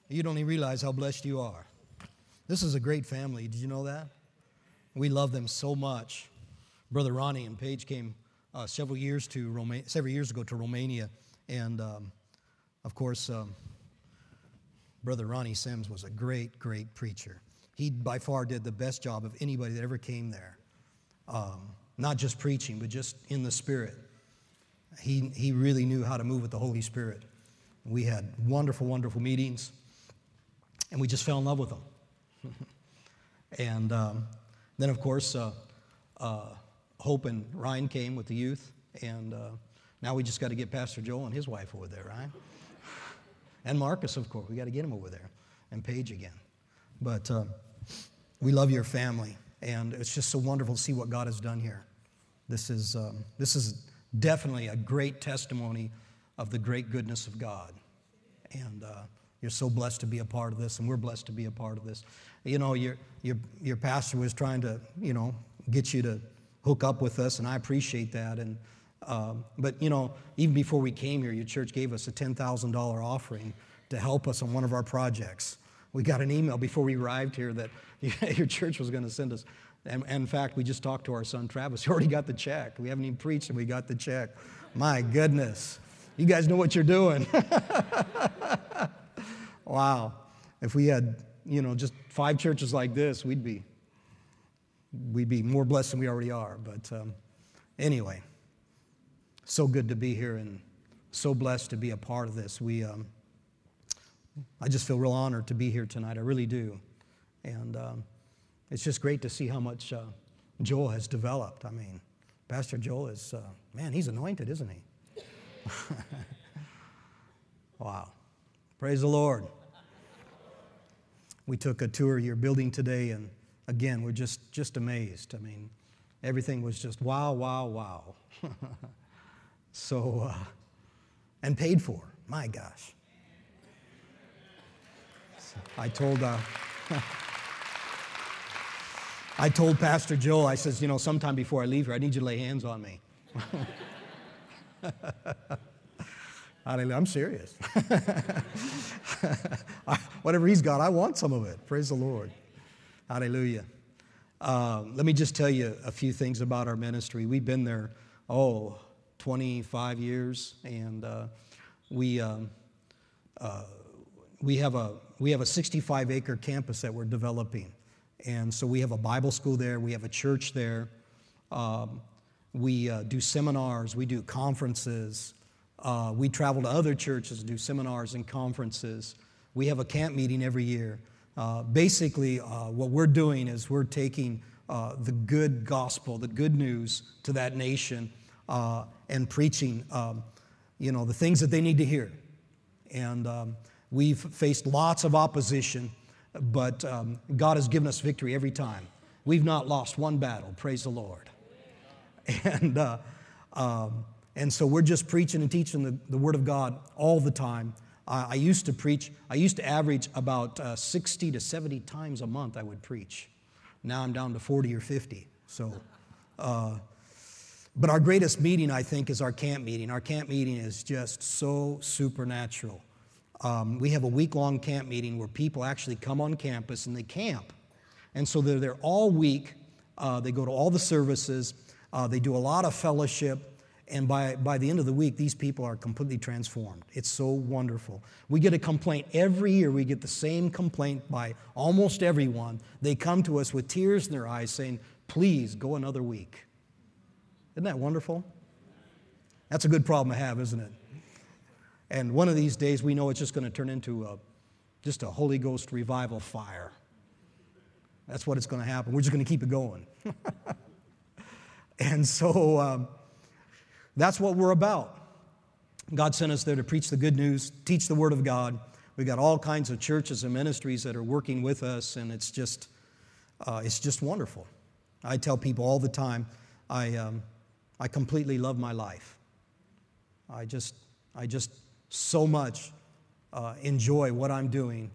You don't even realize how blessed you are. This is a great family. Did you know that? We love them so much. Brother Ronnie and Paige came several years ago to Romania, and of course, Brother Ronnie Sims was a great, great preacher. He by far did the best job of anybody that ever came there. Not just preaching, but just in the Spirit. He really knew how to move with the Holy Spirit. We had wonderful, wonderful meetings, and we just fell in love with them. And then, of course, Hope and Ryan came with the youth, and now we just got to get Pastor Joel and his wife over there, right? And Marcus, of course. We got to get him over there, and Paige again. But we love your family, and it's just so wonderful to see what God has done here. This is definitely a great testimony of the great goodness of God. And you're so blessed to be a part of this, and we're blessed to be a part of this. You know, your pastor was trying to, get you to hook up with us, and I appreciate that. And but, even before we came here, your church gave us a $10,000 offering to help us on one of our projects. We got an email before we arrived here that your church was going to send us. And in fact, we just talked to our son Travis. He already got the check. We haven't even preached, and we got the check. My goodness. You guys know what you're doing. Wow. If we had, just 5 churches like this, we'd be more blessed than we already are. But anyway, so good to be here and so blessed to be a part of this. I just feel real honored to be here tonight. I really do. And it's just great to see how much Joel has developed. I mean, Pastor Joel is, he's anointed, isn't he? Wow. Praise the Lord. We took a tour of your building today, and again, we're just amazed. I mean, everything was just wow, wow, wow. So, and paid for. My gosh. So I told Pastor Joel, I says, sometime before I leave here, I need you to lay hands on me. I'm serious. Whatever he's got, I want some of it. Praise the Lord. Hallelujah. Let me just tell you a few things about our ministry. We've been there, 25 years, and we have a 65-acre campus that we're developing. And so we have a Bible school there. We have a church there. We do seminars. We do conferences. We travel to other churches and do seminars and conferences. We have a camp meeting every year. Basically, what we're doing is we're taking the good gospel, the good news to that nation and preaching, the things that they need to hear. And we've faced lots of opposition, but God has given us victory every time. We've not lost one battle, praise the Lord. And so we're just preaching and teaching the Word of God all the time. I used to average about 60 to 70 times a month I would preach. Now I'm down to 40 or 50. So, but our greatest meeting, I think, is our camp meeting. Our camp meeting is just so supernatural. We have a week-long camp meeting where people actually come on campus and they camp. And so they're there all week. They go to all the services. They do a lot of fellowship. And by the end of the week, these people are completely transformed. It's so wonderful. We get a complaint every year. We get the same complaint by almost everyone. They come to us with tears in their eyes saying, please go another week. Isn't that wonderful? That's a good problem to have, isn't it? And one of these days, we know it's just going to turn into just a Holy Ghost revival fire. That's what it's going to happen. We're just going to keep it going. And so that's what we're about. God sent us there to preach the good news, teach the Word of God. We've got all kinds of churches and ministries that are working with us, and it's just wonderful. I tell people all the time, I completely love my life. I just so much enjoy what I'm doing.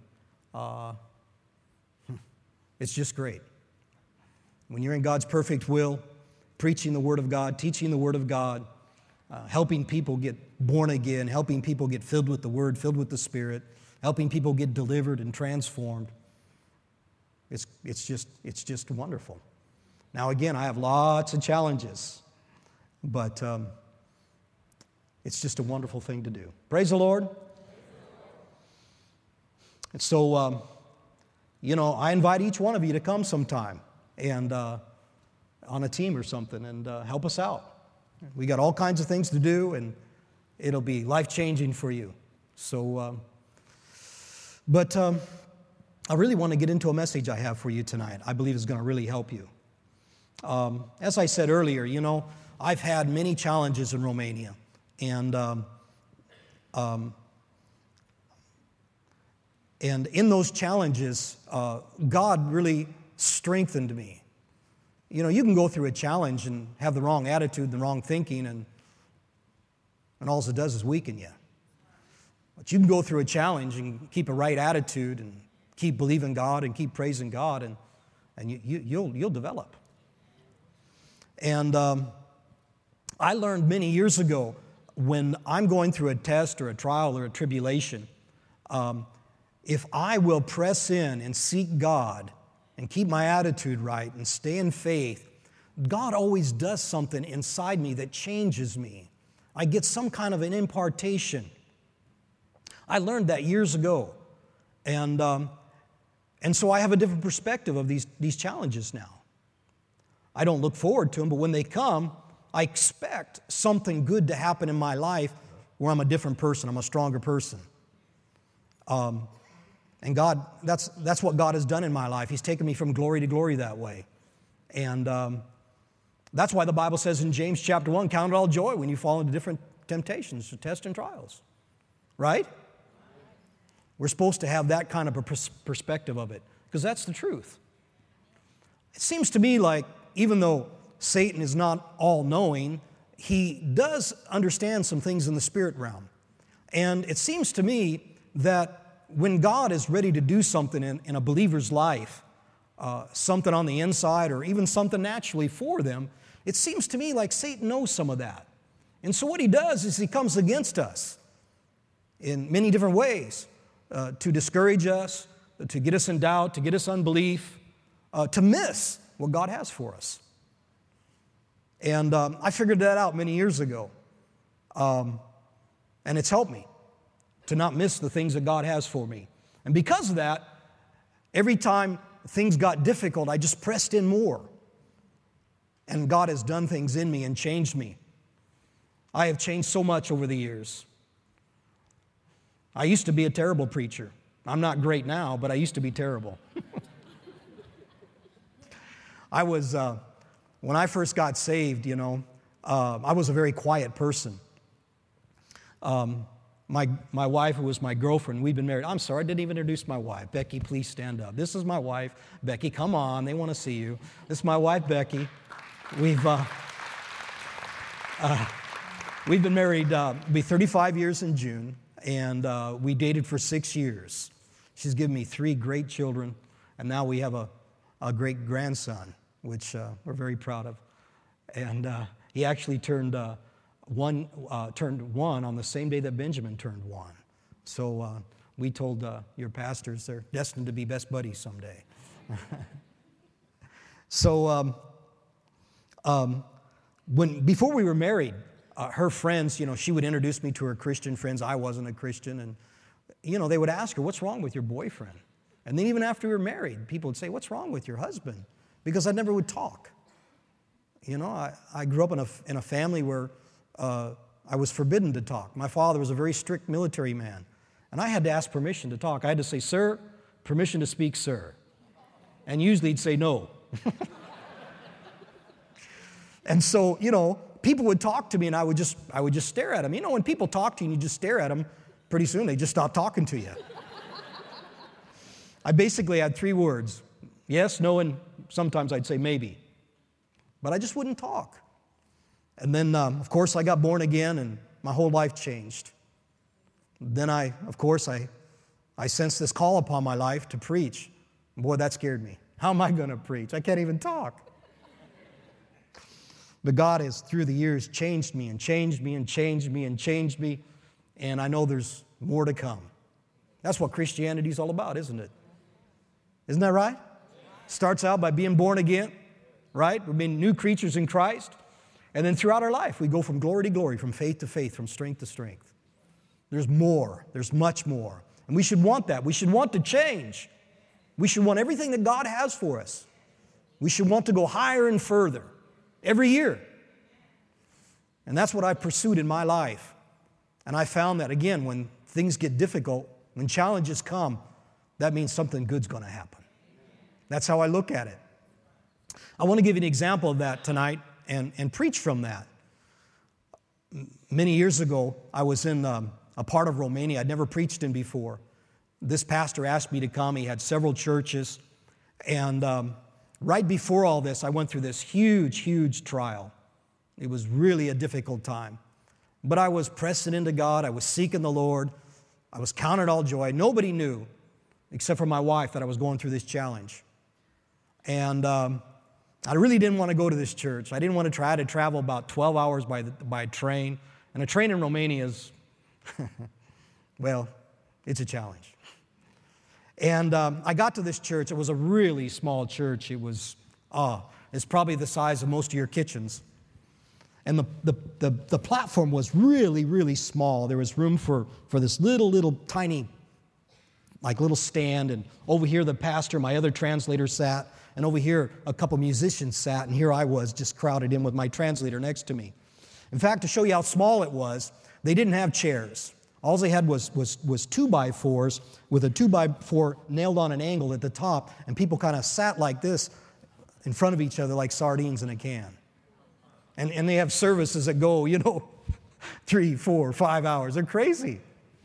It's just great. When you're in God's perfect will, preaching the Word of God, teaching the Word of God, helping people get born again, helping people get filled with the Word, filled with the Spirit, helping people get delivered and transformed. It's just wonderful. Now, again, I have lots of challenges, but it's just a wonderful thing to do. Praise the Lord. And so, I invite each one of you to come sometime and on a team or something and help us out. We got all kinds of things to do, and it'll be life-changing for you. So, but I really want to get into a message I have for you tonight. I believe it's going to really help you. As I said earlier, I've had many challenges in Romania, and in those challenges, God really strengthened me. You can go through a challenge and have the wrong attitude, the wrong thinking, and all it does is weaken you. But you can go through a challenge and keep a right attitude and keep believing God and keep praising God, and you'll develop. And I learned many years ago, when I'm going through a test or a trial or a tribulation, if I will press in and seek God and keep my attitude right and stay in faith, God always does something inside me that changes me. I get some kind of an impartation. I learned that years ago. And so I have a different perspective of these challenges now. I don't look forward to them, but when they come, I expect something good to happen in my life where I'm a different person, I'm a stronger person. And God, that's what God has done in my life. He's taken me from glory to glory that way. And that's why the Bible says in James chapter 1, count it all joy when you fall into different temptations, tests and trials. Right? We're supposed to have that kind of a perspective of it, because that's the truth. It seems to me like, even though Satan is not all-knowing, he does understand some things in the spirit realm. And it seems to me that when God is ready to do something in a believer's life, something on the inside or even something naturally for them, it seems to me like Satan knows some of that. And so what he does is he comes against us in many different ways, to discourage us, to get us in doubt, to get us unbelief, to miss what God has for us. And I figured that out many years ago. And it's helped me to not miss the things that God has for me. And because of that, every time things got difficult, I just pressed in more. And God has done things in me and changed me. I have changed so much over the years. I used to be a terrible preacher. I'm not great now, but I used to be terrible. I was, when I first got saved, I was a very quiet person. My wife, who was my girlfriend, we'd been married. I'm sorry, I didn't even introduce my wife. Becky, please stand up. This is my wife. Becky, come on. They want to see you. This is my wife, Becky. We've been married, it'll be 35 years in June, and we dated for 6 years. She's given me 3 great children, and now we have a great grandson, which we're very proud of. And he actually turned one on the same day that Benjamin turned 1. So we told your pastors they're destined to be best buddies someday. So before we were married, her friends, she would introduce me to her Christian friends. I wasn't a Christian, and they would ask her, "What's wrong with your boyfriend?" And then even after we were married, people would say, "What's wrong with your husband?" Because I never would talk. I grew up in a family where I was forbidden to talk. My father was a very strict military man, and I had to ask permission to talk. I had to say, "Sir, permission to speak, sir." And usually he'd say no. And so, people would talk to me, and I would just stare at them. When people talk to you and you just stare at them, pretty soon they just stop talking to you. I basically had 3 words: yes, no, and sometimes I'd say maybe. But I just wouldn't talk. And then, of course, I got born again, and my whole life changed. Then I sensed this call upon my life to preach. Boy, that scared me. How am I going to preach? I can't even talk. But God has, through the years, changed me and changed me and changed me and changed me, and I know there's more to come. That's what Christianity is all about, isn't it? Isn't that right? Starts out by being born again, right? We're being new creatures in Christ. And then throughout our life, we go from glory to glory, from faith to faith, from strength to strength. There's more. There's much more. And we should want that. We should want to change. We should want everything that God has for us. We should want to go higher and further every year. And that's what I've pursued in my life. And I found that, again, when things get difficult, when challenges come, that means something good's going to happen. That's how I look at it. I want to give you an example of that tonight and preach from that. Many years ago, I was in a part of Romania I'd never preached in before. This pastor asked me to come. He had several churches. And right before all this, I went through this huge, huge trial. It was really a difficult time. But I was pressing into God. I was seeking the Lord. I was counting it all joy. Nobody knew, except for my wife, that I was going through this challenge. And I really didn't want to go to this church. I didn't want to try to travel about 12 hours by train. And a train in Romania is, well, it's a challenge. And I got to this church. It was a really small church. It's probably the size of most of your kitchens. And the platform was really, really small. There was room for this little tiny, like little stand. And over here the pastor, my other translator sat. And over here a couple musicians sat. And here I was just crowded in with my translator next to me. In fact, to show you how small it was, they didn't have chairs. All they had was 2x4s with a 2x4 nailed on an angle at the top. And people kind of sat like this in front of each other like sardines in a can. And they have services that go, 3, 4, 5 hours. They're crazy.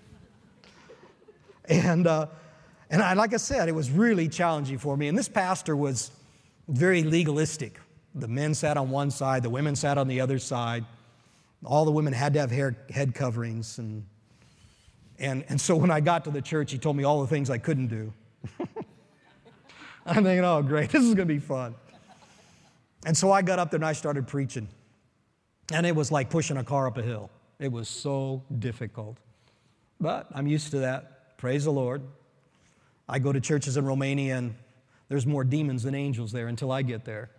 And like I said, it was really challenging for me. And this pastor was very legalistic. The men sat on one side, the women sat on the other side. All the women had to have head coverings. And so when I got to the church, he told me all the things I couldn't do. I'm thinking, oh, great, this is going to be fun. And so I got up there and I started preaching. And it was like pushing a car up a hill. It was so difficult. But I'm used to that. Praise the Lord. I go to churches in Romania and there's more demons than angels there until I get there.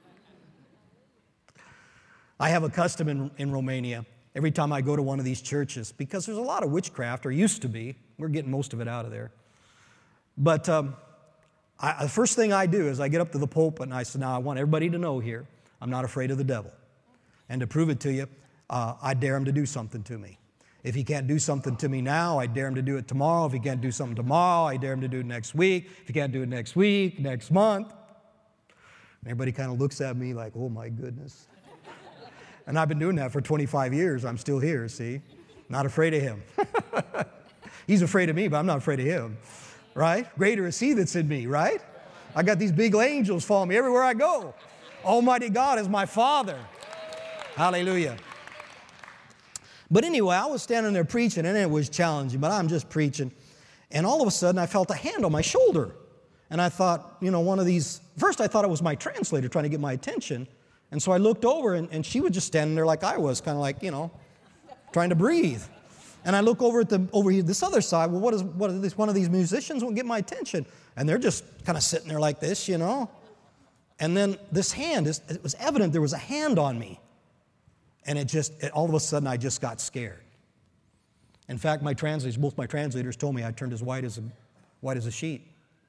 I have a custom in Romania. Every time I go to one of these churches, because there's a lot of witchcraft, or used to be. We're getting most of it out of there. But the first thing I do is I get up to the pulpit and I say, now I want everybody to know here, I'm not afraid of the devil. And to prove it to you, I dare him to do something to me. If he can't do something to me now, I dare him to do it tomorrow. If he can't do something tomorrow, I dare him to do it next week. If he can't do it next week, next month. And everybody kind of looks at me like, oh my goodness. And I've been doing that for 25 years. I'm still here, see? Not afraid of him. He's afraid of me, but I'm not afraid of him. Right? Greater is he that's in me, right? I got these big angels following me everywhere I go. Almighty God is my Father. Hallelujah. But anyway, I was standing there preaching, and it was challenging, but I'm just preaching. And all of a sudden, I felt a hand on my shoulder. And I thought, one of these, first I thought it was my translator trying to get my attention. And so I looked over, and she was just standing there like I was, kind of like, trying to breathe. And I look over at this other side. Well, what is this? One of these musicians won't get my attention. And they're just kind of sitting there like this, And then this hand, it was evident there was a hand on me. And all of a sudden, I just got scared. In fact, both my translators told me I turned as white as a sheet.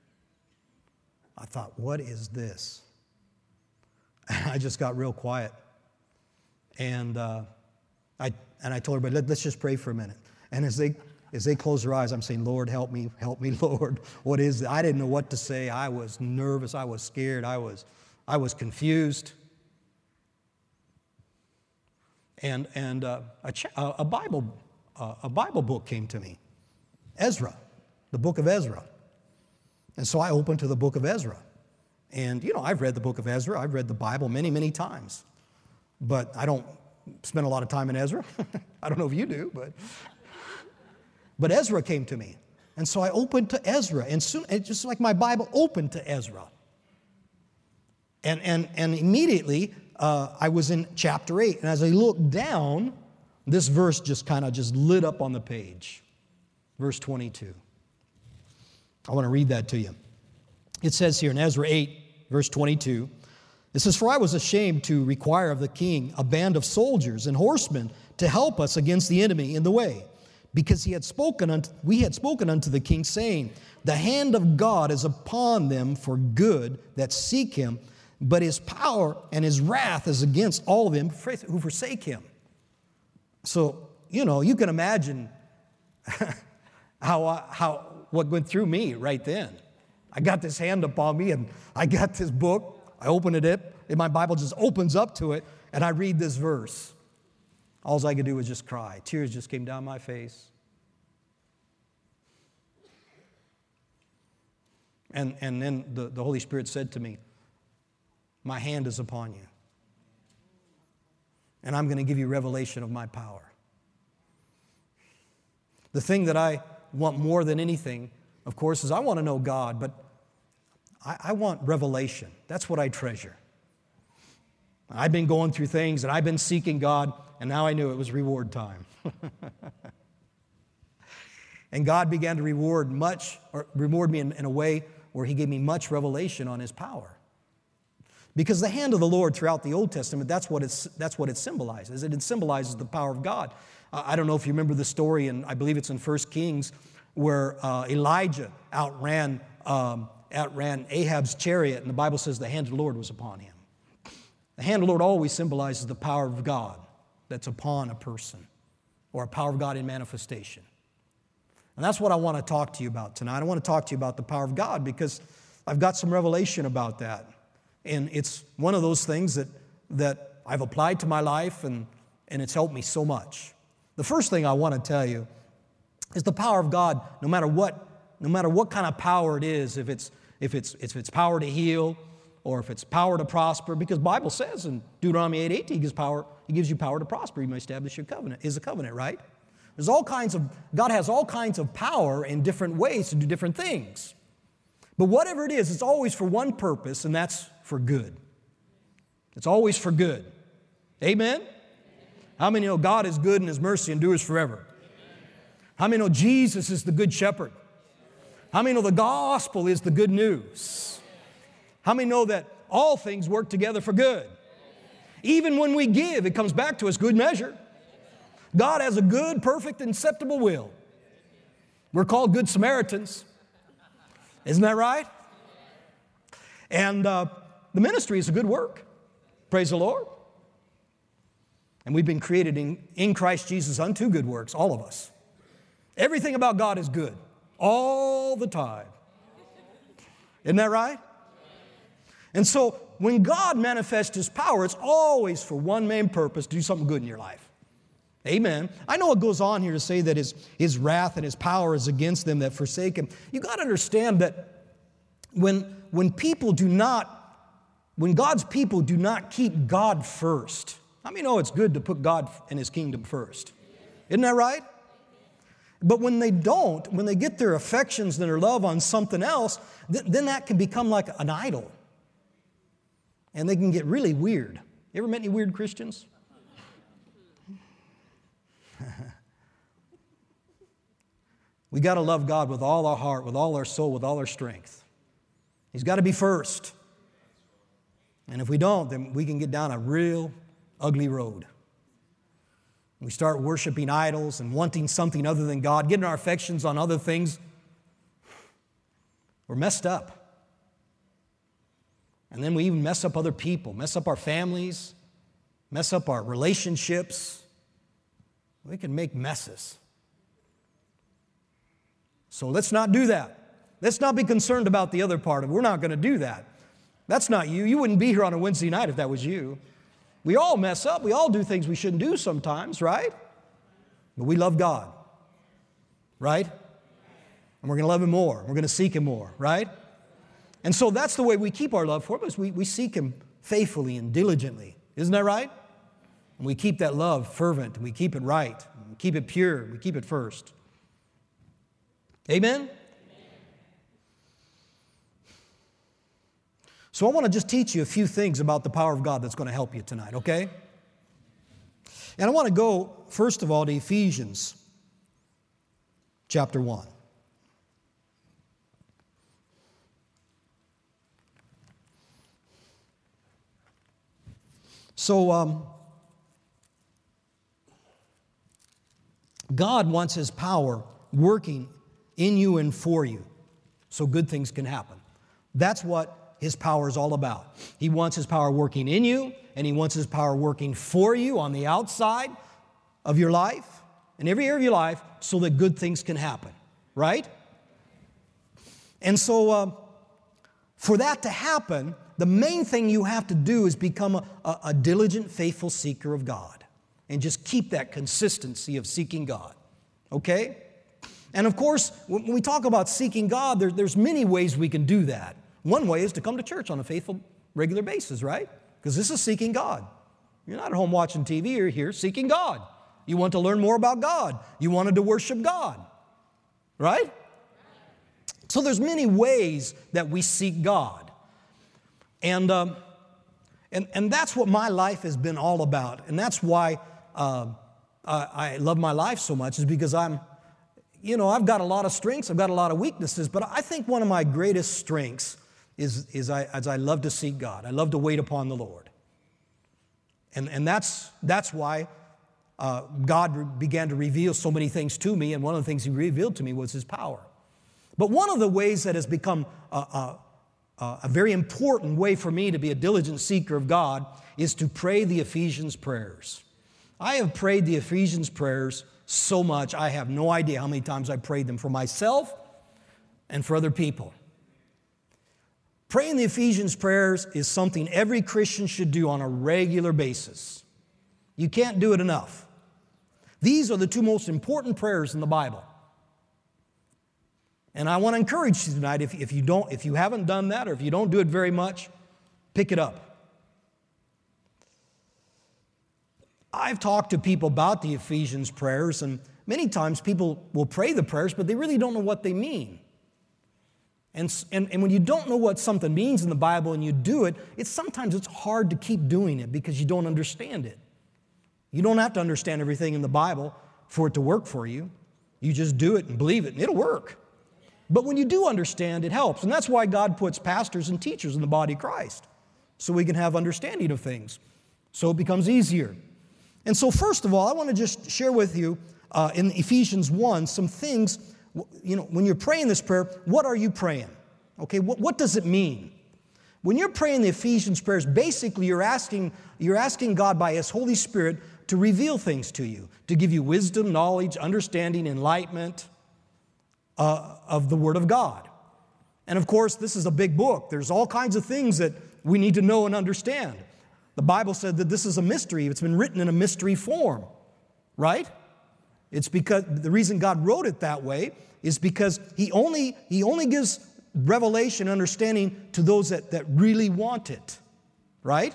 I thought, what is this? And I just got real quiet. And I told everybody, let's just pray for a minute. And as they closed their eyes, I'm saying, Lord, help me, Lord. What is it? I didn't know what to say. I was nervous. I was scared. I was confused. And a Bible book came to me, Ezra, the book of Ezra. And so I opened to the book of Ezra. And, I've read the book of Ezra. I've read the Bible many, many times. But I don't spend a lot of time in Ezra. I don't know if you do, but Ezra came to me. And so I opened to Ezra. And soon, it's just like my Bible opened to Ezra. And immediately, I was in chapter 8. And as I looked down, this verse just lit up on the page. Verse 22. I want to read that to you. It says here in Ezra 8, verse 22, it says, "For I was ashamed to require of the king a band of soldiers and horsemen to help us against the enemy in the way, because we had spoken unto the king, saying, The hand of God is upon them for good that seek him, but his power and his wrath is against all of them who forsake him." So, you can imagine what went through me right then. I got this hand upon me, and I got this book. I open it up, and my Bible just opens up to it, and I read this verse. All I could do was just cry. Tears just came down my face. And then the Holy Spirit said to me, "My hand is upon you, and I'm going to give you revelation of my power." The thing that I want more than anything, of course, is I want to know God, but I want revelation. That's what I treasure. I've been going through things, and I've been seeking God, and now I knew it was reward time. And God began to reward me in a way where He gave me much revelation on His power. Because the hand of the Lord throughout the Old Testament, that's what it symbolizes. It symbolizes the power of God. I don't know if you remember the story, and I believe it's in 1 Kings, where Elijah outran Ahab's chariot, and the Bible says the hand of the Lord was upon him. The hand of the Lord always symbolizes the power of God that's upon a person, or a power of God in manifestation. And that's what I want to talk to you about tonight. I want to talk to you about the power of God because I've got some revelation about that. And it's one of those things that I've applied to my life, and it's helped me so much. The first thing I want to tell you is the power of God, no matter what kind of power it is, if it's power to heal or if it's power to prosper, because the Bible says in Deuteronomy 8:18, He gives you power to prosper. You may establish your covenant. Is a covenant, right? God has all kinds of power in different ways to do different things. But whatever it is, it's always for one purpose, and that's for good. It's always for good. Amen? How many know God is good and His mercy endures forever? How many know Jesus is the good shepherd? How many know the gospel is the good news? How many know that all things work together for good? Even when we give, it comes back to us good measure. God has a good, perfect, and acceptable will. We're called good Samaritans. Isn't that right? And the ministry is a good work. Praise the Lord. And we've been created in Christ Jesus unto good works, all of us. Everything about God is good, all the time. Isn't that right? And so when God manifests His power, it's always for one main purpose, to do something good in your life. Amen. I know it goes on here to say that His wrath and His power is against them that forsake Him. You've got to understand that when God's people do not keep God first, how many know it's good to put God and His kingdom first? Isn't that right? But when they don't, when they get their affections and their love on something else, then that can become like an idol. And they can get really weird. You ever met any weird Christians? We got to love God with all our heart, with all our soul, with all our strength. He's got to be first. And if we don't, then we can get down a real ugly road. We start worshiping idols and wanting something other than God, getting our affections on other things. We're messed up. And then we even mess up other people, mess up our families, mess up our relationships. We can make messes. So let's not do that. Let's not be concerned about the other part of it. We're not going to do that. That's not you. You wouldn't be here on a Wednesday night if that was you. We all mess up. We all do things we shouldn't do sometimes, right? But we love God, right? And we're going to love Him more. We're going to seek Him more, right? And so that's the way we keep our love for Him, is we seek Him faithfully and diligently. Isn't that right? And we keep that love fervent, and we keep it right, and we keep it pure, we keep it first. Amen? So I want to just teach you a few things about the power of God that's going to help you tonight, okay? And I want to go, first of all, to Ephesians chapter 1. So, God wants His power working in you and for you so good things can happen. That's what His power is all about. He wants His power working in you, and He wants His power working for you on the outside of your life, in every area of your life, so that good things can happen, right? And so, for that to happen, the main thing you have to do is become a diligent, faithful seeker of God. And just keep that consistency of seeking God, okay? And of course, when we talk about seeking God, there's many ways we can do that. One way is to come to church on a faithful, regular basis, right? Because this is seeking God. You're not at home watching TV, you're here seeking God. You want to learn more about God. You wanted to worship God, right? So there's many ways that we seek God. And that's what my life has been all about. And that's why I love my life so much, is because I've got a lot of strengths, I've got a lot of weaknesses, but I think one of my greatest strengths is I love to seek God. I love to wait upon the Lord. And that's why God began to reveal so many things to me, and one of the things He revealed to me was His power. But one of the ways that has become a very important way for me to be a diligent seeker of God is to pray the Ephesians prayers. I have prayed the Ephesians prayers so much, I have no idea how many times I prayed them for myself and for other people. Praying the Ephesians prayers is something every Christian should do on a regular basis. You can't do it enough. These are the two most important prayers in the Bible. And I want to encourage you tonight, if you haven't done that, or if you don't do it very much, pick it up. I've talked to people about the Ephesians prayers, and many times people will pray the prayers, but they really don't know what they mean. And when you don't know what something means in the Bible and you do it, sometimes it's hard to keep doing it because you don't understand it. You don't have to understand everything in the Bible for it to work for you. You just do it and believe it, and it'll work. But when you do understand, it helps. And that's why God puts pastors and teachers in the body of Christ, so we can have understanding of things, so it becomes easier. And so first of all, I want to just share with you in Ephesians 1 some things, when you're praying this prayer, what are you praying? Okay, what does it mean? When you're praying the Ephesians prayers, basically you're asking God by His Holy Spirit to reveal things to you, to give you wisdom, knowledge, understanding, enlightenment of the Word of God. And of course, this is a big book. There's all kinds of things that we need to know and understand. The Bible said that this is a mystery. It's been written in a mystery form, right? It's because the reason God wrote it that way is because He only gives revelation and understanding to those that really want it, right?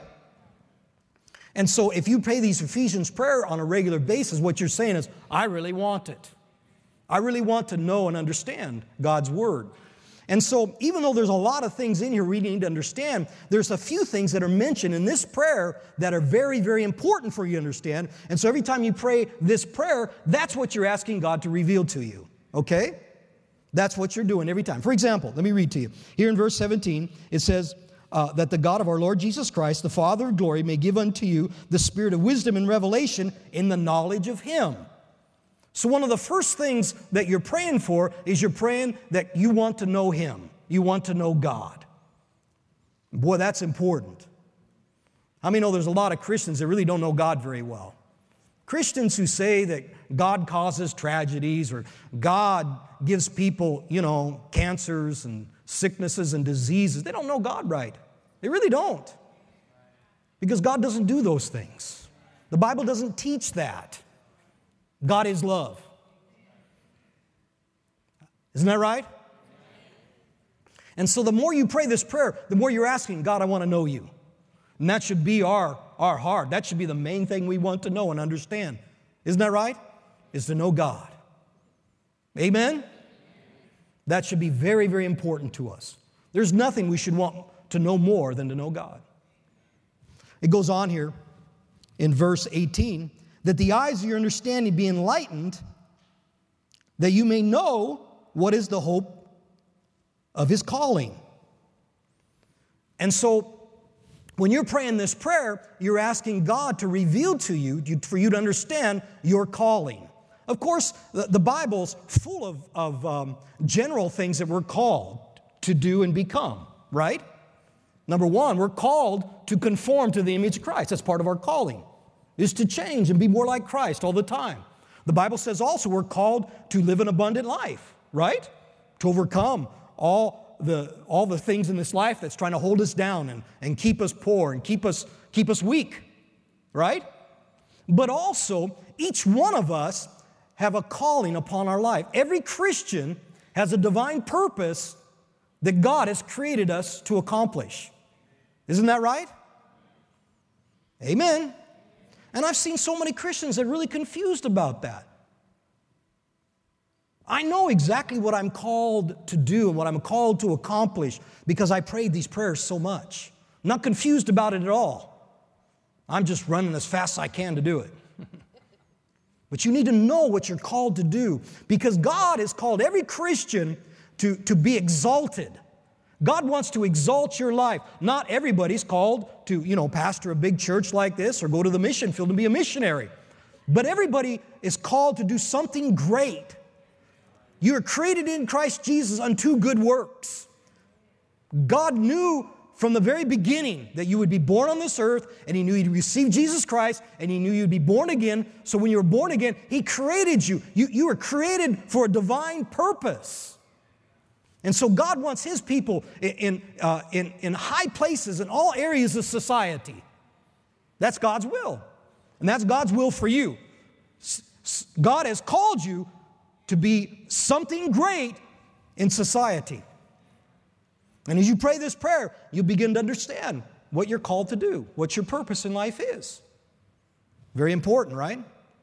And so if you pray these Ephesians prayer on a regular basis, what you're saying is, I really want it. I really want to know and understand God's Word. And so even though there's a lot of things in here we need to understand, there's a few things that are mentioned in this prayer that are very, very important for you to understand. And so every time you pray this prayer, that's what you're asking God to reveal to you, okay? That's what you're doing every time. For example, let me read to you. Here in verse 17, it says, that the God of our Lord Jesus Christ, the Father of glory, may give unto you the spirit of wisdom and revelation in the knowledge of Him. So one of the first things that you're praying for is you're praying that you want to know Him. You want to know God. Boy, that's important. How many know there's a lot of Christians that really don't know God very well? Christians who say that God causes tragedies or God gives people, cancers and sicknesses and diseases. They don't know God right. They really don't. Because God doesn't do those things. The Bible doesn't teach that. God is love. Isn't that right? And so the more you pray this prayer, the more you're asking, God, I want to know you. And that should be our heart. That should be the main thing we want to know and understand. Isn't that right? Is to know God. Amen? That should be very, very important to us. There's nothing we should want to know more than to know God. It goes on here in verse 18, that the eyes of your understanding be enlightened, that you may know what is the hope of His calling. And so, When you're praying this prayer, you're asking God to reveal to you, for you to understand your calling. Of course, the Bible's full of general things that we're called to do and become, right? Number one, we're called to conform to the image of Christ. That's part of our calling, is to change and be more like Christ all the time. The Bible says also we're called to live an abundant life, right? To overcome all the things in this life that's trying to hold us down and keep us poor and keep us weak, right? But also, each one of us have a calling upon our life. Every Christian has a divine purpose that God has created us to accomplish. Isn't that right? Amen. And I've seen so many Christians that are really confused about that. I know exactly what I'm called to do and what I'm called to accomplish because I prayed these prayers so much. I'm not confused about it at all. I'm just running as fast as I can to do it. But you need to know what you're called to do because God has called every Christian to be exalted. God wants to exalt your life. Not everybody's called to, pastor a big church like this or go to the mission field and be a missionary. But everybody is called to do something great. You are created in Christ Jesus unto good works. God knew from the very beginning that you would be born on this earth, and He knew you'd receive Jesus Christ, and He knew you'd be born again. So when you were born again, He created you. You were created for a divine purpose. And so God wants His people in high places in all areas of society. That's God's will. And that's God's will for you. God has called you to be something great in society. And as you pray this prayer, you'll begin to understand what you're called to do, what your purpose in life is. Very important, right?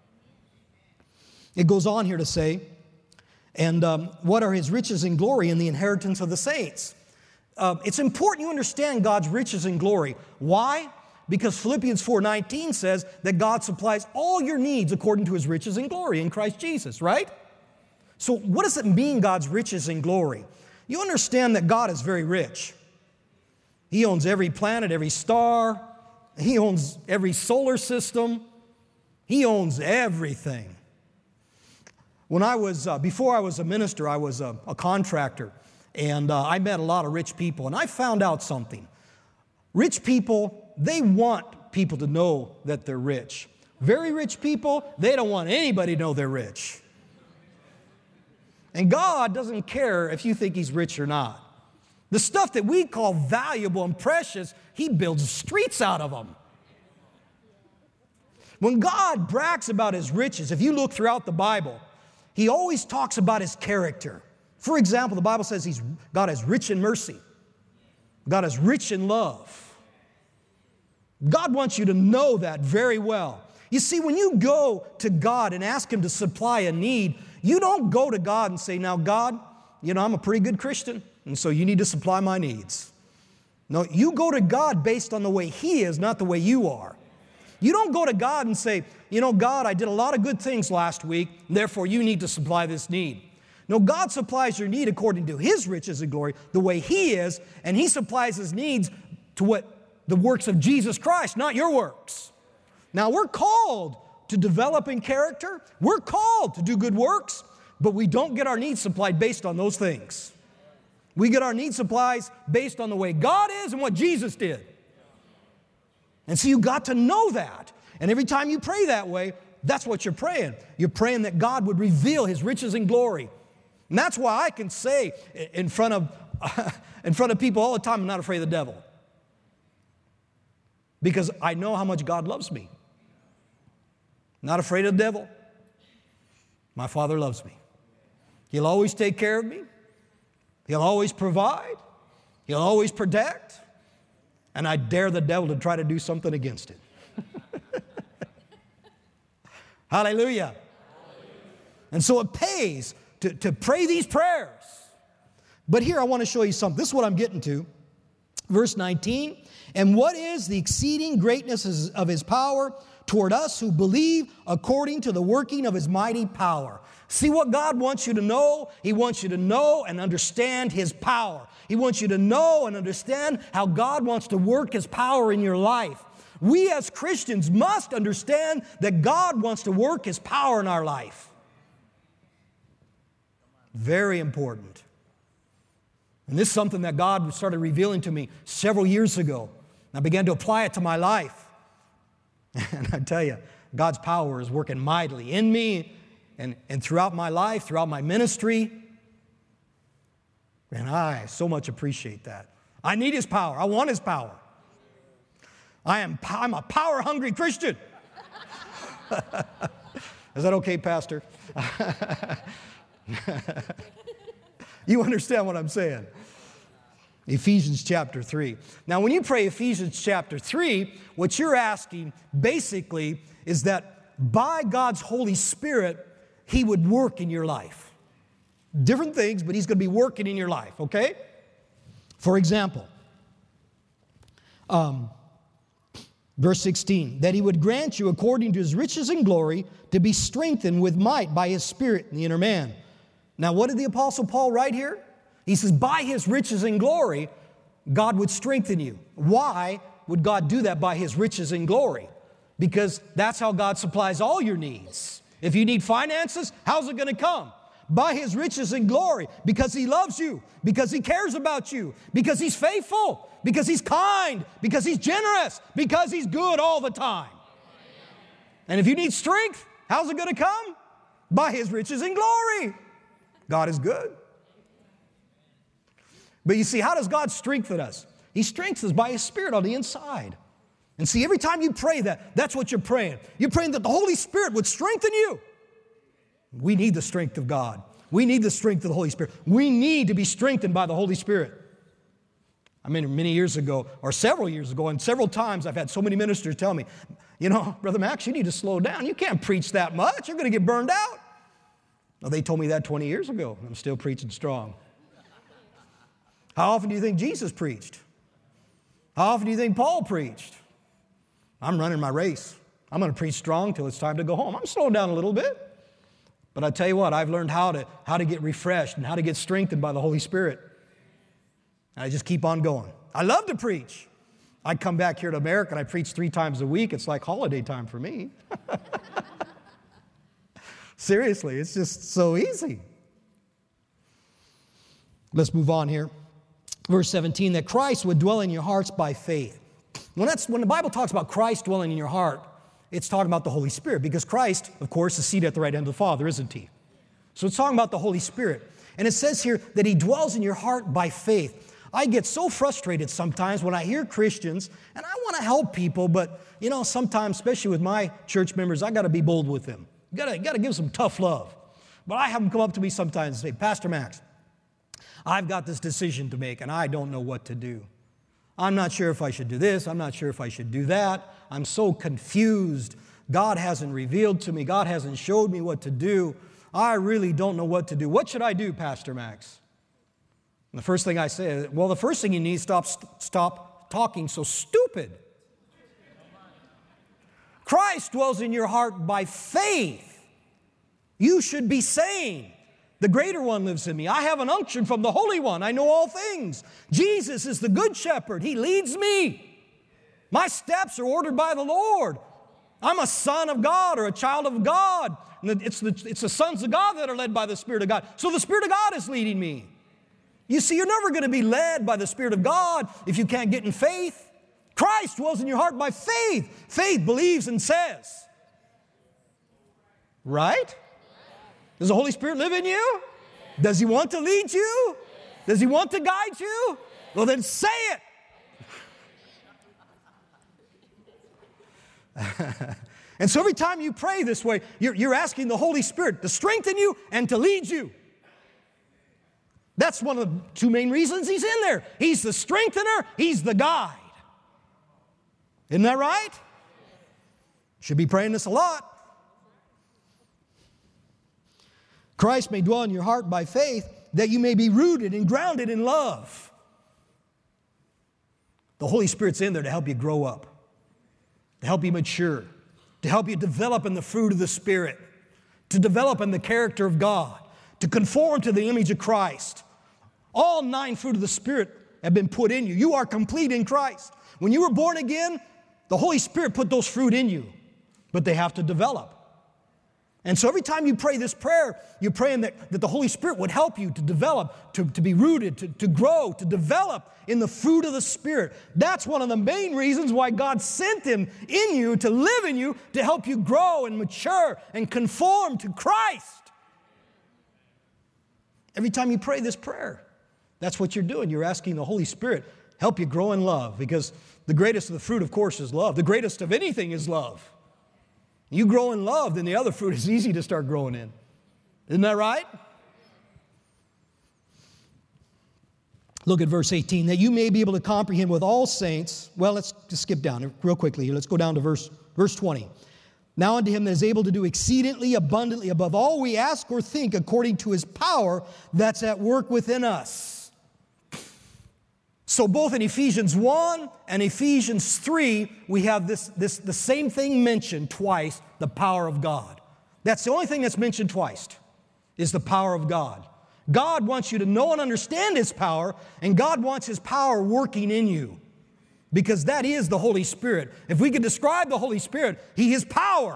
It goes on here to say, and what are His riches and glory in the inheritance of the saints? It's important you understand God's riches and glory. Why? Because Philippians 4:19 says that God supplies all your needs according to His riches and glory in Christ Jesus, right? So what does it mean, God's riches and glory? You understand that God is very rich. He owns every planet, every star. He owns every solar system. He owns everything. Before I was a minister, I was a contractor, and I met a lot of rich people, and I found out something. Rich people, they want people to know that they're rich. Very rich people, they don't want anybody to know they're rich. And God doesn't care if you think He's rich or not. The stuff that we call valuable and precious, He builds streets out of them. When God brags about His riches, if you look throughout the Bible, He always talks about His character. For example, the Bible says God is rich in mercy. God is rich in love. God wants you to know that very well. You see, when you go to God and ask Him to supply a need, you don't go to God and say, now God, I'm a pretty good Christian, and so you need to supply my needs. No, you go to God based on the way He is, not the way you are. You don't go to God and say, God, I did a lot of good things last week, therefore you need to supply this need. No, God supplies your need according to His riches and glory, the way He is, and He supplies His needs to what the works of Jesus Christ, not your works. Now, we're called to develop in character. We're called to do good works, but we don't get our needs supplied based on those things. We get our needs supplies based on the way God is and what Jesus did. And so you got to know that. And every time you pray that way, that's what you're praying. You're praying that God would reveal His riches and glory. And that's why I can say in front of people all the time, I'm not afraid of the devil. Because I know how much God loves me. Not afraid of the devil. My Father loves me. He'll always take care of me. He'll always provide. He'll always protect. And I dare the devil to try to do something against it. Hallelujah. And so it pays to pray these prayers. But here I want to show you something. This is what I'm getting to. Verse 19. And what is the exceeding greatness of His power toward us who believe according to the working of His mighty power? See what God wants you to know? He wants you to know and understand His power. He wants you to know and understand how God wants to work His power in your life. We as Christians must understand that God wants to work His power in our life. Very important. And this is something that God started revealing to me several years ago. I began to apply it to my life. And I tell you, God's power is working mightily in me and throughout my life, throughout my ministry. And I so much appreciate that. I need His power. I want His power. I'm a power-hungry Christian. Is that okay, Pastor? You understand what I'm saying? Ephesians chapter 3. Now, when you pray Ephesians chapter 3, what you're asking basically is that by God's Holy Spirit, He would work in your life. Different things, but He's going to be working in your life, okay? For example, verse 16, that He would grant you according to His riches and glory to be strengthened with might by His Spirit in the inner man. Now, what did the Apostle Paul write here? He says, by His riches and glory, God would strengthen you. Why would God do that by His riches and glory? Because that's how God supplies all your needs. If you need finances, how's it going to come? By His riches and glory, because He loves you, because He cares about you, because He's faithful, because He's kind, because He's generous, because He's good all the time. And if you need strength, how's it going to come? By His riches and glory. God is good. But you see, how does God strengthen us? He strengthens us by His Spirit on the inside. And see, every time you pray that, that's what you're praying. You're praying that the Holy Spirit would strengthen you. We need the strength of God. We need the strength of the Holy Spirit. We need to be strengthened by the Holy Spirit. I mean, many years ago, or several years ago, and several times I've had so many ministers tell me, you know, Brother Max, you need to slow down. You can't preach that much. You're going to get burned out. Well, they told me that 20 years ago. I'm still preaching strong. How often do you think Jesus preached? How often do you think Paul preached? I'm running my race. I'm going to preach strong till it's time to go home. I'm slowing down a little bit. But I tell you what, I've learned how to get refreshed and how to get strengthened by the Holy Spirit. And I just keep on going. I love to preach. I come back here to America and I preach 3 times a week. It's like holiday time for me. Seriously, it's just so easy. Let's move on here. Verse 17, that Christ would dwell in your hearts by faith. When the Bible talks about Christ dwelling in your heart, it's talking about the Holy Spirit, because Christ, of course, is seated at the right hand of the Father, isn't He? So it's talking about the Holy Spirit. And it says here that He dwells in your heart by faith. I get so frustrated sometimes when I hear Christians, and I want to help people, but, you know, sometimes, especially with my church members, I got to be bold with them. Got to give some tough love. But I have them come up to me sometimes and say, Pastor Max, I've got this decision to make, and I don't know what to do. I'm not sure if I should do this. I'm not sure if I should do that. I'm so confused. God hasn't revealed to me. God hasn't showed me what to do. I really don't know what to do. What should I do, Pastor Max? And the first thing I say is, well, the first thing you need is stop talking so stupid. Christ dwells in your heart by faith. You should be saying, the greater one lives in me. I have an unction from the Holy One. I know all things. Jesus is the good shepherd. He leads me. My steps are ordered by the Lord. I'm a son of God or a child of God. And it's the sons of God that are led by the Spirit of God. So the Spirit of God is leading me. You see, you're never going to be led by the Spirit of God if you can't get in faith. Christ dwells in your heart by faith. Faith believes and says. Right? Does the Holy Spirit live in you? Does He want to lead you? Does He want to guide you? Well, then say it. And so every time you pray this way, you're asking the Holy Spirit to strengthen you and to lead you. That's one of the 2 main reasons He's in there. He's the strengthener. He's the guide. Isn't that right? Should be praying this a lot. Christ may dwell in your heart by faith, that you may be rooted and grounded in love. The Holy Spirit's in there to help you grow up, to help you mature, to help you develop in the fruit of the Spirit, to develop in the character of God, to conform to the image of Christ. All 9 fruit of the Spirit have been put in you. You are complete in Christ. When you were born again, the Holy Spirit put those fruit in you, but they have to develop. And so every time you pray this prayer, you're praying that the Holy Spirit would help you to develop, to be rooted, to grow, to develop in the fruit of the Spirit. That's one of the main reasons why God sent Him in you, to live in you, to help you grow and mature and conform to Christ. Every time you pray this prayer, that's what you're doing. You're asking the Holy Spirit, help you grow in love, because the greatest of the fruit, of course, is love. The greatest of anything is love. You grow in love, then the other fruit is easy to start growing in. Isn't that right? Look at verse 18. That you may be able to comprehend with all saints. Well, let's just skip down real quickly here. Let's go down to verse 20. Now unto Him that is able to do exceedingly abundantly above all we ask or think, according to His power that's at work within us. So both in Ephesians 1 and Ephesians 3, we have the same thing mentioned twice, the power of God. That's the only thing that's mentioned twice, is the power of God. God wants you to know and understand His power, and God wants His power working in you, because that is the Holy Spirit. If we could describe the Holy Spirit, He is power.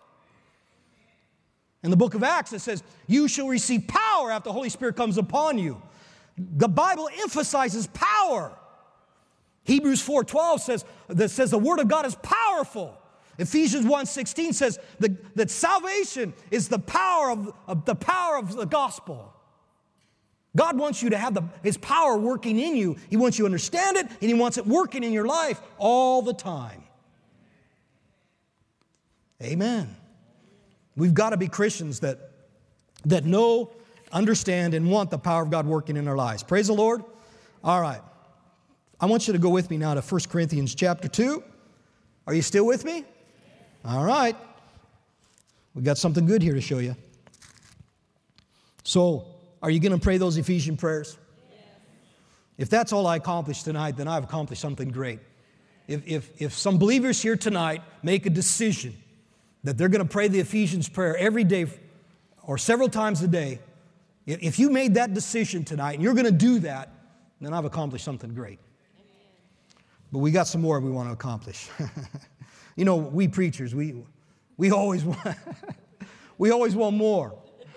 In the book of Acts, it says, you shall receive power after the Holy Spirit comes upon you. The Bible emphasizes power. Hebrews 4:12 says the Word of God is powerful. Ephesians 1:16 says that salvation is the power of the gospel. God wants you to have His power working in you. He wants you to understand it, and He wants it working in your life all the time. Amen. We've got to be Christians that know, understand, and want the power of God working in our lives. Praise the Lord. All right. I want you to go with me now to 1 Corinthians chapter 2. Are you still with me? All right. We've got something good here to show you. So, are you going to pray those Ephesian prayers? If that's all I accomplished tonight, then I've accomplished something great. If some believers here tonight make a decision that they're going to pray the Ephesians prayer every day or several times a day, if you made that decision tonight and you're going to do that, then I've accomplished something great. But we got some more we want to accomplish. You know, we preachers, we always want we always want more.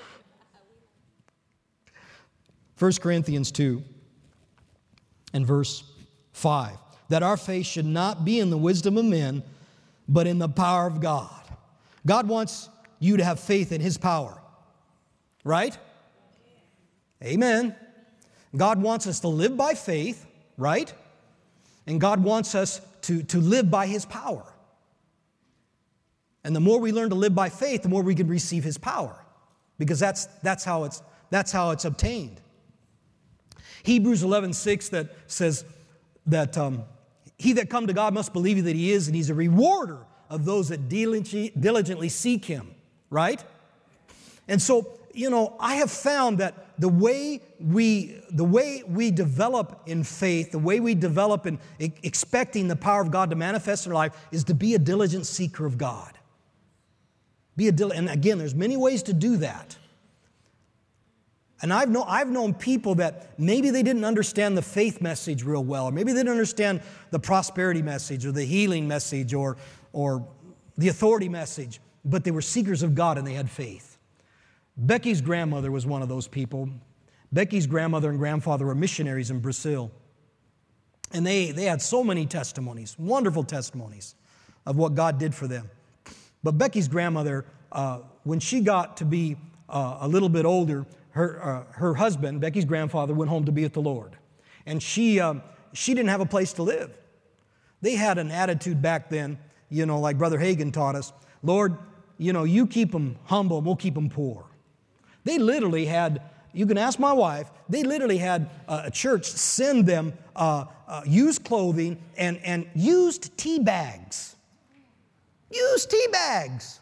1 Corinthians 2 and verse 5. That our faith should not be in the wisdom of men, but in the power of God. God wants you to have faith in His power. Right? Amen. God wants us to live by faith, right? And God wants us to live by His power. And the more we learn to live by faith, the more we can receive His power. Because that's how it's obtained. Hebrews 11:6 that says that he that come to God must believe that He is, and He's a rewarder of those that diligently seek Him, right? And so, you know, I have found that the way we develop in faith, the way we develop in expecting the power of God to manifest in our life, is to be a diligent seeker of God. And again, there's many ways to do that. And I've known people that maybe they didn't understand the faith message real well, or maybe they didn't understand the prosperity message or the healing message or the authority message, but they were seekers of God and they had faith. Becky's grandmother was one of those people. Becky's grandmother and grandfather were missionaries in Brazil. And they had so many testimonies, wonderful testimonies of what God did for them. But Becky's grandmother, when she got to be a little bit older, her husband, Becky's grandfather, went home to be with the Lord. And she didn't have a place to live. They had an attitude back then, you know, like Brother Hagin taught us, Lord, you know, you keep them humble and we'll keep them poor. They literally had, you can ask my wife, they literally had a church send them used clothing and used tea bags. Used tea bags.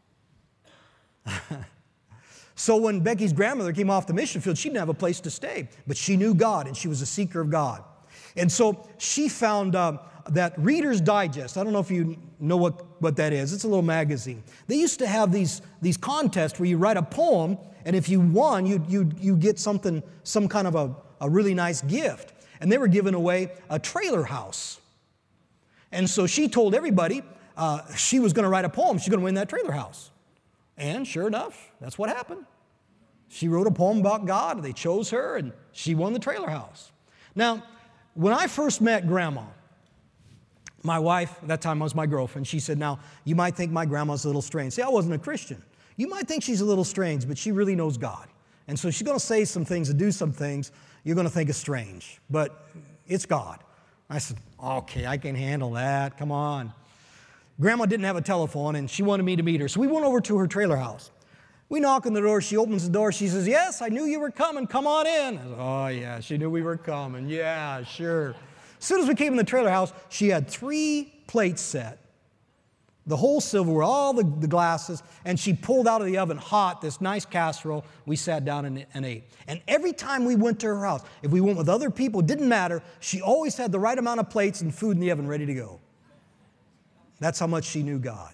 So when Becky's grandmother came off the mission field, she didn't have a place to stay, but she knew God and she was a seeker of God. And so she found that Reader's Digest, I don't know if you know what that is. It's a little magazine. They used to have these contests where you write a poem, and if you won, you get some kind of a really nice gift. And they were giving away a trailer house. And so she told everybody she was going to write a poem. She's going to win that trailer house. And sure enough, that's what happened. She wrote a poem about God. They chose her, and she won the trailer house. Now, when I first met Grandma, my wife, at that time was my girlfriend, she said, now, you might think my grandma's a little strange. See, I wasn't a Christian. You might think she's a little strange, but she really knows God. And so she's going to say some things and do some things you're going to think is strange, but it's God. I said, okay, I can handle that. Come on. Grandma didn't have a telephone, and she wanted me to meet her. So we went over to her trailer house. We knock on the door. She opens the door. She says, yes, I knew you were coming. Come on in. I said, oh, yeah, she knew we were coming. Yeah, sure. As soon as we came in the trailer house, she had 3 plates set, the whole silverware, all the glasses, and she pulled out of the oven hot this nice casserole. We sat down and ate. And every time we went to her house, if we went with other people, it didn't matter. She always had the right amount of plates and food in the oven ready to go. That's how much she knew God.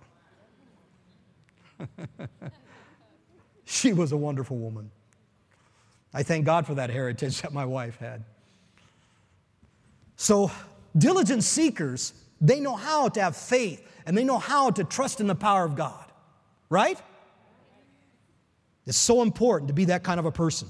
She was a wonderful woman. I thank God for that heritage that my wife had. So, diligent seekers, they know how to have faith, and they know how to trust in the power of God. Right? It's so important to be that kind of a person.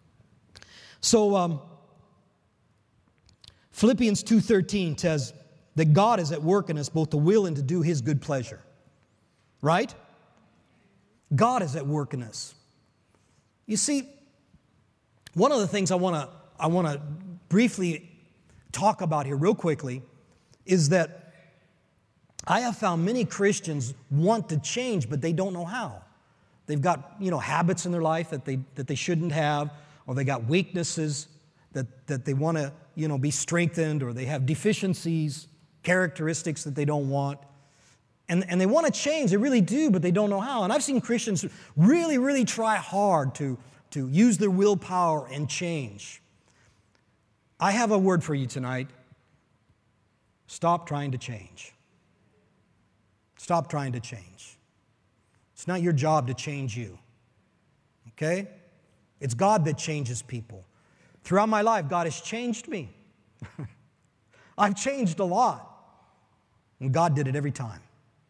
So, Philippians 2:13 says that God is at work in us both to will and to do His good pleasure. Right? God is at work in us. You see, one of the things I want to briefly talk about here real quickly is that I have found many Christians want to change, but they don't know how. They've got, habits in their life that they shouldn't have, or they got weaknesses that they want to, be strengthened, or they have deficiencies, characteristics that they don't want. And they want to change, they really do, but they don't know how. And I've seen Christians really, really try hard to use their willpower and change. I have a word for you tonight. Stop trying to change. Stop trying to change. It's not your job to change you. Okay? It's God that changes people. Throughout my life, God has changed me. I've changed a lot. And God did it every time.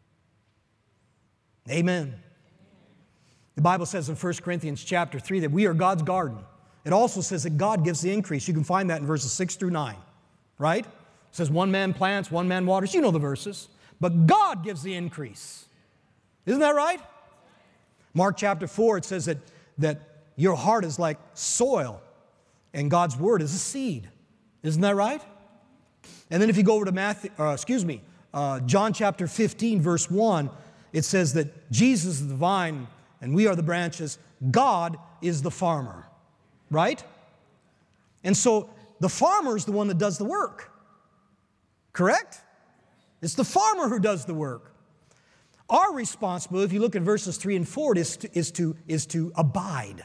Amen. The Bible says in 1 Corinthians chapter 3 that we are God's garden. It also says that God gives the increase. You can find that in verses 6 through 9. Right? It says one man plants, one man waters. You know the verses. But God gives the increase. Isn't that right? Mark chapter 4, it says that your heart is like soil and God's word is a seed. Isn't that right? And then if you go over to John chapter 15, verse 1, it says that Jesus is the vine and we are the branches. God is the farmer. Right? And so the farmer is the one that does the work. Correct? It's the farmer who does the work. Our responsibility, if you look at verses 3 and 4, is to abide.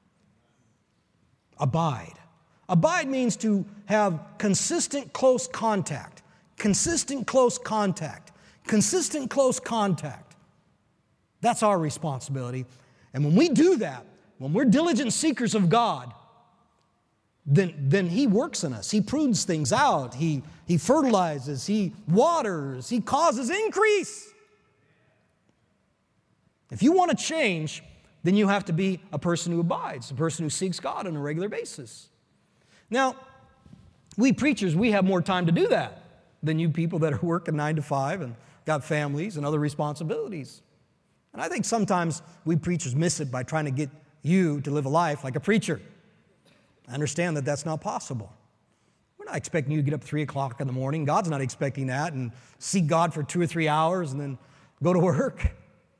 Abide. Abide means to have consistent close contact. Consistent close contact. Consistent close contact. That's our responsibility. And when we do that, when we're diligent seekers of God, then He works in us. He prunes things out. He fertilizes. He waters. He causes increase. If you want to change, then you have to be a person who abides, a person who seeks God on a regular basis. Now, we preachers, we have more time to do that than you people that are working 9 to 5 and got families and other responsibilities. And I think sometimes we preachers miss it by trying to get you to live a life like a preacher. I understand that that's not possible. We're not expecting you to get up at 3 o'clock in the morning. God's not expecting that and seek God for 2 or 3 hours and then go to work.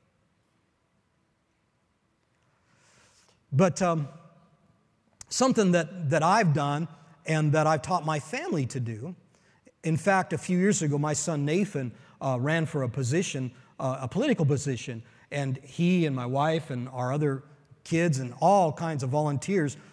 But something that I've done and that I've taught my family to do, in fact, a few years ago, my son Nathan ran for a position, a political position, and he and my wife and our other kids and all kinds of volunteers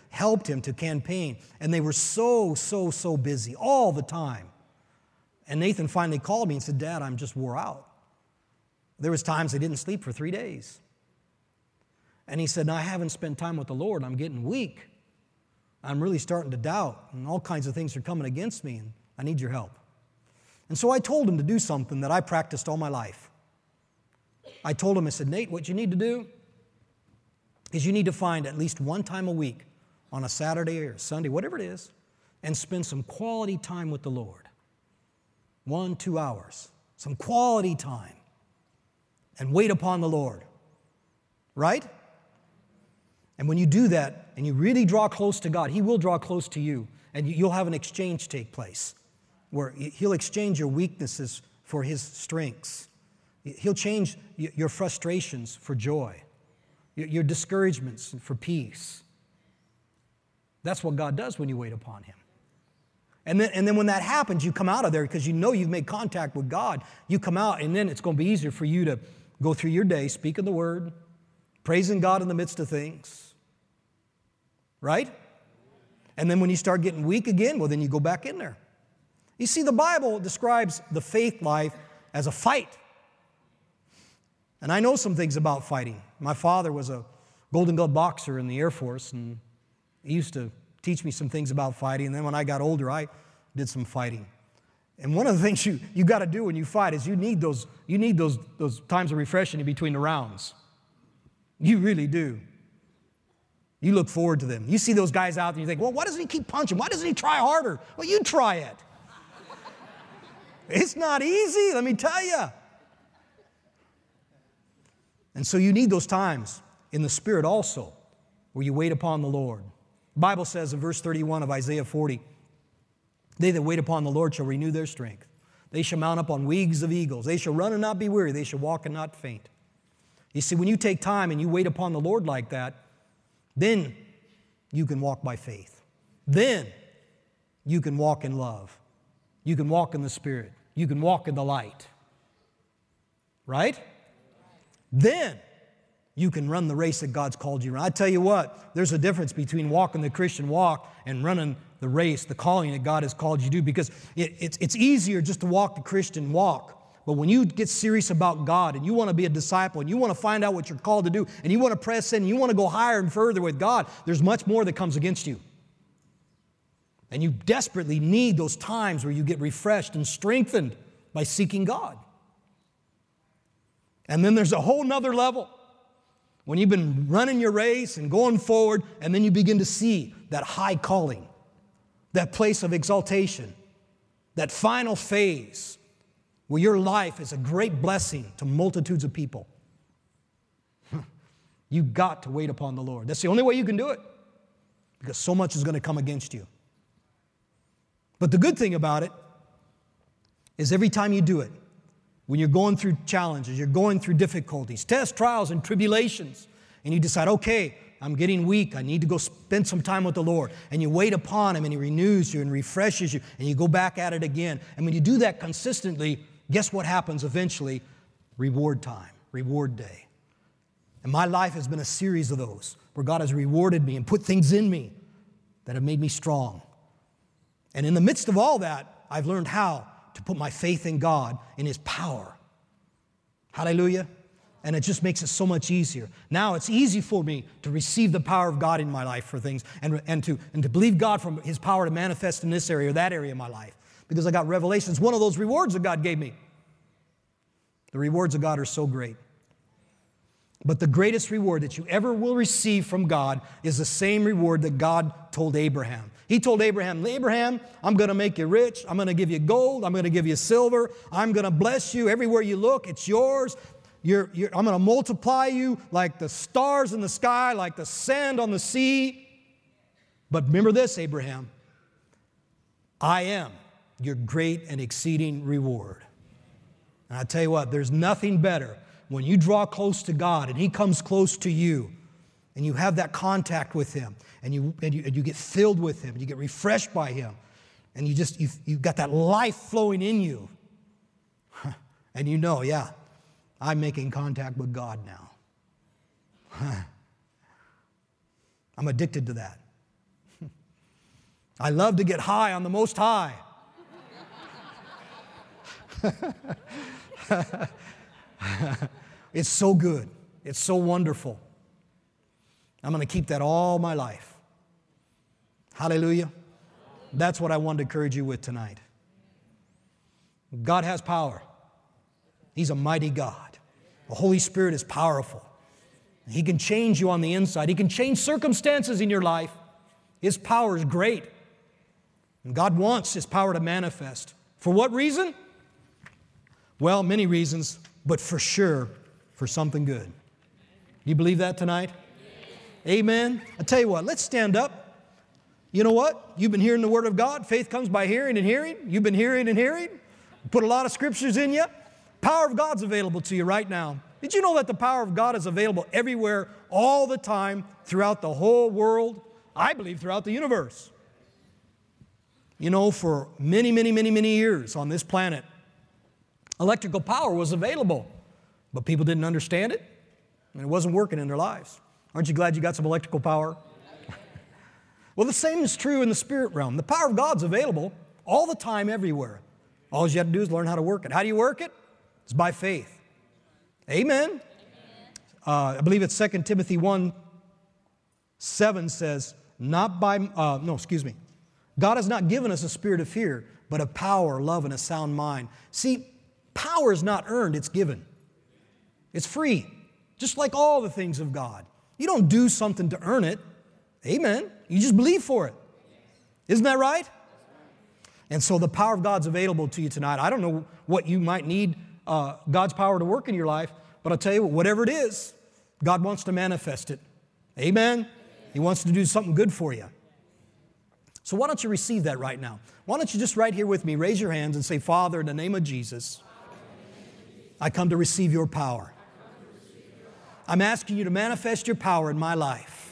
helped him to campaign. And they were so busy all the time. And Nathan finally called me and said, Dad, I'm just wore out. There was times I didn't sleep for 3 days. And he said, no, I haven't spent time with the Lord. I'm getting weak. I'm really starting to doubt, and all kinds of things are coming against me, and I need your help. And so I told him to do something that I practiced all my life. I told him, I said, Nate, what you need to do is you need to find at least one time a week on a Saturday or Sunday, whatever it is, and spend some quality time with the Lord. 1-2 hours, some quality time, and wait upon the Lord. Right? And when you do that and you really draw close to God, He will draw close to you, and you'll have an exchange take place where He'll exchange your weaknesses for His strengths. He'll change your frustrations for joy, your discouragements for peace. That's what God does when you wait upon Him. And then when that happens, you come out of there because you know you've made contact with God. You come out, and then it's going to be easier for you to go through your day speaking the Word, praising God in the midst of things. Right? And then when you start getting weak again, well, then you go back in there. You see, the Bible describes the faith life as a fight. And I know some things about fighting. My father was a Golden Glove boxer in the Air Force, and he used to teach me some things about fighting. And then when I got older, I did some fighting. And one of the things you got to do when you fight is you need those times of refreshing in between the rounds. You really do. You look forward to them. You see those guys out there, you think, well, why doesn't he keep punching? Why doesn't he try harder? Well, you try it. It's not easy, let me tell you. And so you need those times in the Spirit also, where you wait upon the Lord. The Bible says in verse 31 of Isaiah 40, they that wait upon the Lord shall renew their strength. They shall mount up on wings of eagles. They shall run and not be weary. They shall walk and not faint. You see, when you take time and you wait upon the Lord like that, then you can walk by faith. Then you can walk in love. You can walk in the Spirit. You can walk in the light. Right? Then you can run the race that God's called you to run. I tell you what, there's a difference between walking the Christian walk and running the race, the calling that God has called you to do, because it's easier just to walk the Christian walk. But when you get serious about God and you want to be a disciple and you want to find out what you're called to do and you want to press in and you want to go higher and further with God, there's much more that comes against you. And you desperately need those times where you get refreshed and strengthened by seeking God. And then there's a whole nother level when you've been running your race and going forward, and then you begin to see that high calling, that place of exaltation, that final phase where your life is a great blessing to multitudes of people. You've got to wait upon the Lord. That's the only way you can do it, because so much is going to come against you. But the good thing about it is every time you do it, when you're going through challenges, you're going through difficulties, tests, trials, and tribulations, and you decide, okay, I'm getting weak, I need to go spend some time with the Lord, and you wait upon Him, and He renews you and refreshes you, and you go back at it again. And when you do that consistently, guess what happens eventually? Reward time, reward day. And my life has been a series of those where God has rewarded me and put things in me that have made me strong. And in the midst of all that, I've learned how to put my faith in God, in His power. Hallelujah. And it just makes it so much easier. Now it's easy for me to receive the power of God in my life for things and to believe God from His power to manifest in this area or that area of my life, because I got revelations. One of those rewards that God gave me. The rewards of God are so great. But the greatest reward that you ever will receive from God is the same reward that God told Abraham. He told Abraham, Abraham, I'm going to make you rich. I'm going to give you gold. I'm going to give you silver. I'm going to bless you. Everywhere you look, it's yours. I'm going to multiply you like the stars in the sky, like the sand on the sea. But remember this, Abraham, I am your great and exceeding reward. And I tell you what, there's nothing better when you draw close to God and He comes close to you and you have that contact with Him and you get filled with Him, you get refreshed by Him, and you've got that life flowing in you. And you know, yeah, I'm making contact with God now. I'm addicted to that. I love to get high on the Most High. It's so good. It's so wonderful. I'm going to keep that all my life. Hallelujah. That's what I wanted to encourage you with tonight. God has power. He's a mighty God. The Holy Spirit is powerful. He can change you on the inside. He can change circumstances in your life. His power is great. And God wants His power to manifest. For what reason? Well, many reasons, but for sure, for something good. You believe that tonight? Amen. I tell you what, let's stand up. You know what? You've been hearing the Word of God. Faith comes by hearing and hearing. You've been hearing and hearing. Put a lot of scriptures in you. Power of God's available to you right now. Did you know that the power of God is available everywhere, all the time, throughout the whole world? I believe throughout the universe. You know, for many, many, many, many years on this planet, electrical power was available, but people didn't understand it, and it wasn't working in their lives. Aren't you glad you got some electrical power? Well, the same is true in the spirit realm. The power of God's available all the time, everywhere. All you have to do is learn how to work it. How do you work it? It's by faith. Amen. I believe it's 2 Timothy 1:7 says, God has not given us a spirit of fear, but of power, love, and a sound mind. See, power is not earned, it's given. It's free, just like all the things of God. You don't do something to earn it. Amen. You just believe for it. Isn't that right? And so the power of God's available to you tonight. I don't know what you might need God's power to work in your life, but I'll tell you what, whatever it is, God wants to manifest it. Amen? He wants to do something good for you. So why don't you receive that right now? Why don't you just right here with me, raise your hands and say, Father, in the name of Jesus, I come to receive your power. I'm asking you to manifest your power in my life.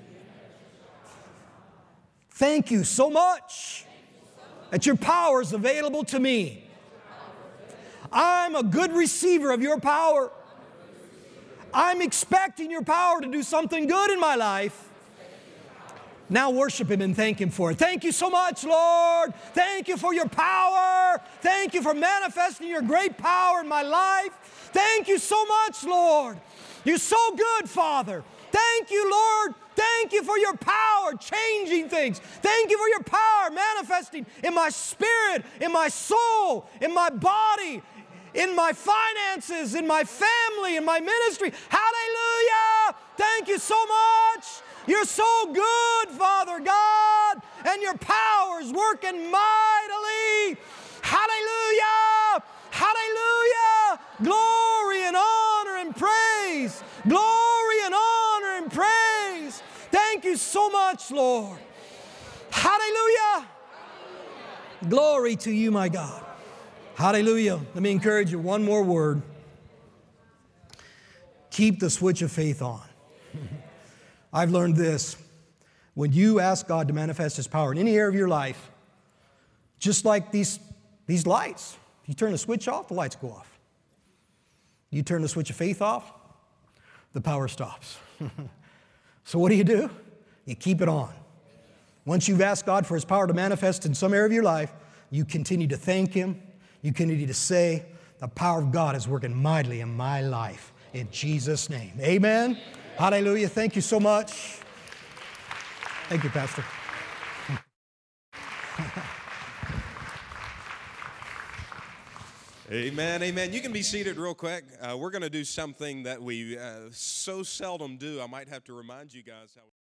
Thank you so much that your power is available to me. I'm a good receiver of your power. I'm expecting your power to do something good in my life. Now worship Him and thank Him for it. Thank you so much, Lord. Thank you for your power. Thank you for manifesting your great power in my life. Thank you so much, Lord. You're so good, Father. Thank you, Lord. Thank you for your power changing things. Thank you for your power manifesting in my spirit, in my soul, in my body, in my finances, in my family, in my ministry. Hallelujah! Thank you so much. You're so good, Father God, and your power is working mightily. Hallelujah! Hallelujah! Glory and honor and praise. Glory and honor and praise. Thank you so much, Lord. Hallelujah! Glory to you, my God. Hallelujah. Let me encourage you, one more word. Keep the switch of faith on. I've learned this. When you ask God to manifest His power in any area of your life, just like these lights, if you turn the switch off, the lights go off. You turn the switch of faith off, the power stops. So what do? You keep it on. Once you've asked God for His power to manifest in some area of your life, you continue to thank Him. You continue to say, the power of God is working mightily in my life. In Jesus' name. Amen. Hallelujah. Thank you so much. Thank you, Pastor. Amen, amen. You can be seated real quick. We're going to do something that we so seldom do. I might have to remind you guys how.